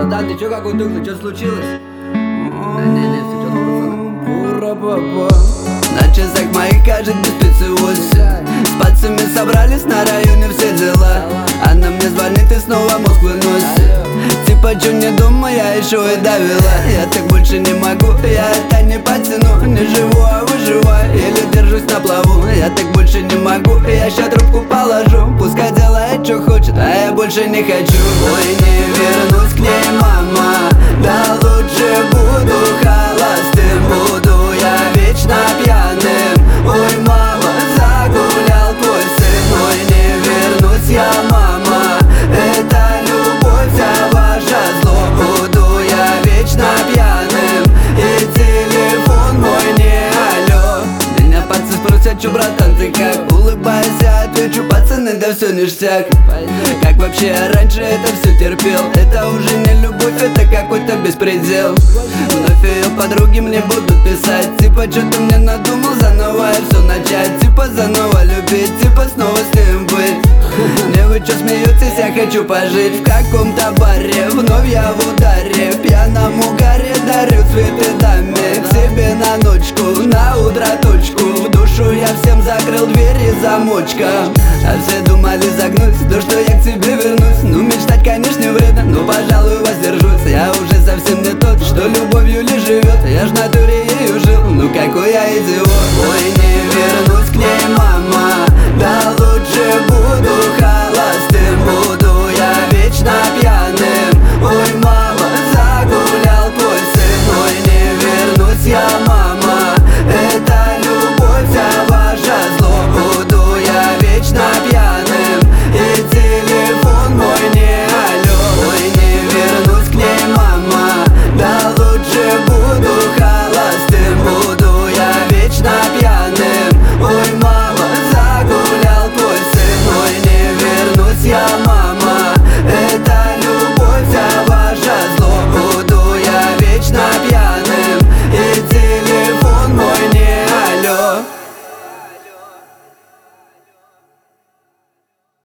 Братан, ты чё какой тухлый, чё случилось? Не, все четко, пацаны. На часах моих, кажется, без 38. С пацами собрались на районе, все дела. Она мне звонит и снова мозг выносит. Типа, чё не думай, я еще и довела. Я так больше не могу, я это не потяну. Не живу, а выживаю, или держусь на плаву. Я так больше не могу, я ща трубку положу. Пускай делает, что хочет, а я больше не хочу. Ой, не вернусь к ней, мама. Да лучше буду холостым, буду я вечно пьяным. Ой, мама, загулял твой сын. Ой, не вернусь я, мама. Это любовь, вся ваша зло. Буду я вечно пьяным, и телефон мой не алло. Меня пацаны спросят, чё, братан, ты как? Улыбаясь, я отвечу, пацаны, да все ништяк. Как вообще я раньше это все терпел? Это уже не любовь, это какой-то беспредел. Вновь ее подруги мне будут писать, типа, что ты мне надумал заново и все начать. Типа, заново любить, типа, снова с ним быть. Не вы чё смеетесь, я хочу пожить в каком-то баре. Вновь я в ударе, в пьяном угаре дарю цветы даме. К себе на ночку, на утро точку. В душу я всем закрыл двери замочком. А все думали загнуть то, что я к тебе вернусь.